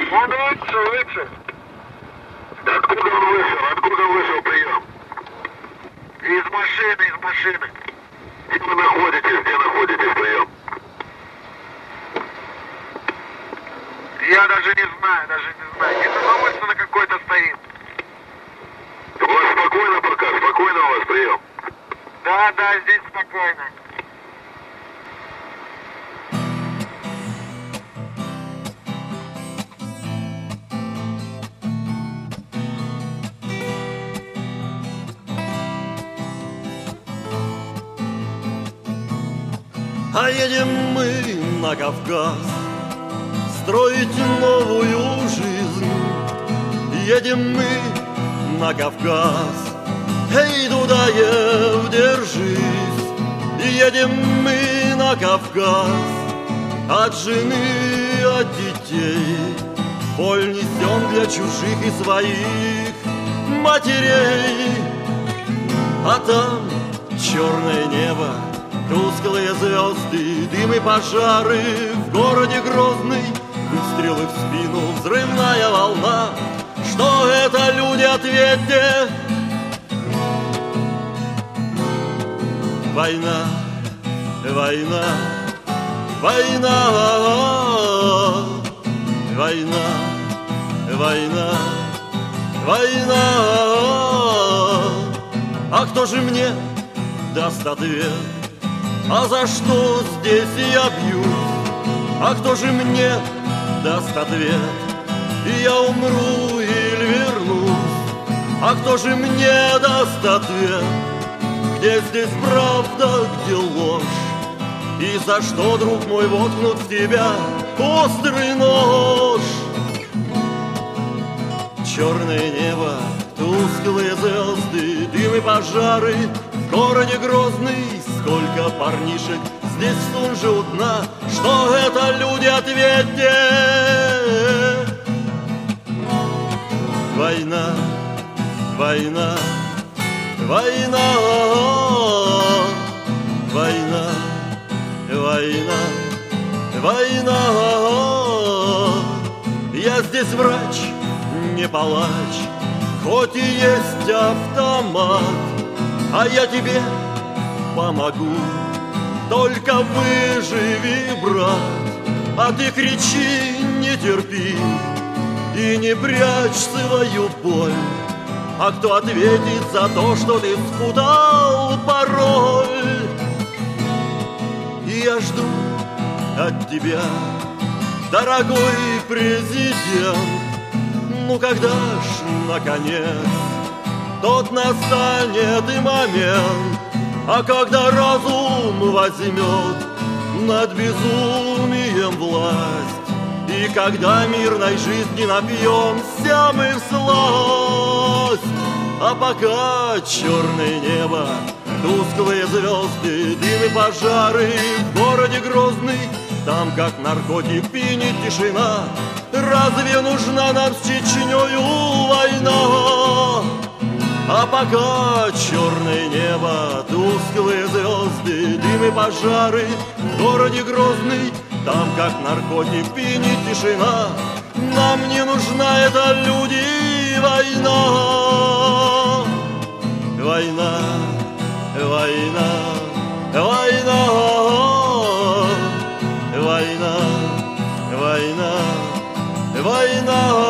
Он выше. Откуда он вышел? Откуда вышел прием? Из машины. Где вы находитесь? Где находитесь прием? Я даже не знаю. Где-то на улице на какой-то стоит. У вас спокойно пока? Спокойно у вас прием? Да, здесь спокойно. А едем мы на Кавказ строить новую жизнь. Едем мы на Кавказ, эй, Дудаев, держись. Едем мы на Кавказ от жены, от детей. Боль несем для чужих и своих матерей. А там черное небо, тусклые звезды, дым и пожары. В городе Грозный выстрелы в спину, взрывная волна. Что это, люди, ответьте? Война, война, война, война, война, война. А кто же мне даст ответ? А за что здесь я бьюсь? А кто же мне даст ответ? И я умру или вернусь? А кто же мне даст ответ? Где здесь правда, где ложь? И за что, друг мой, воткнут в тебя острый нож? Черное небо, тусклые звезды, дым и пожары. В городе Грозный сколько парнишек здесь стужи у дна. Что это, люди, ответьте? Война, война, война, война, война, война. Я здесь врач, не палач, хоть и есть автомат. А я тебе помогу, только выживи, брат. А ты кричи, не терпи и не прячь свою боль. А кто ответит за то, что ты спутал пароль? И я жду от тебя, дорогой президент, ну когда ж, наконец, тот настанет и момент, а когда разум возьмет над безумием власть, и когда мирной жизни напьемся мы всласть. А пока черное небо, тусклые звезды, дым и пожары. В городе Грозный, там как наркотик пьянит тишина. Разве нужна нам с Чечнёю война? А пока черное небо, тусклые звезды, дым и пожары. В городе Грозный, там как наркотик пьянит тишина. Нам не нужна эта, люди, война. Война, война, война, война, война, война.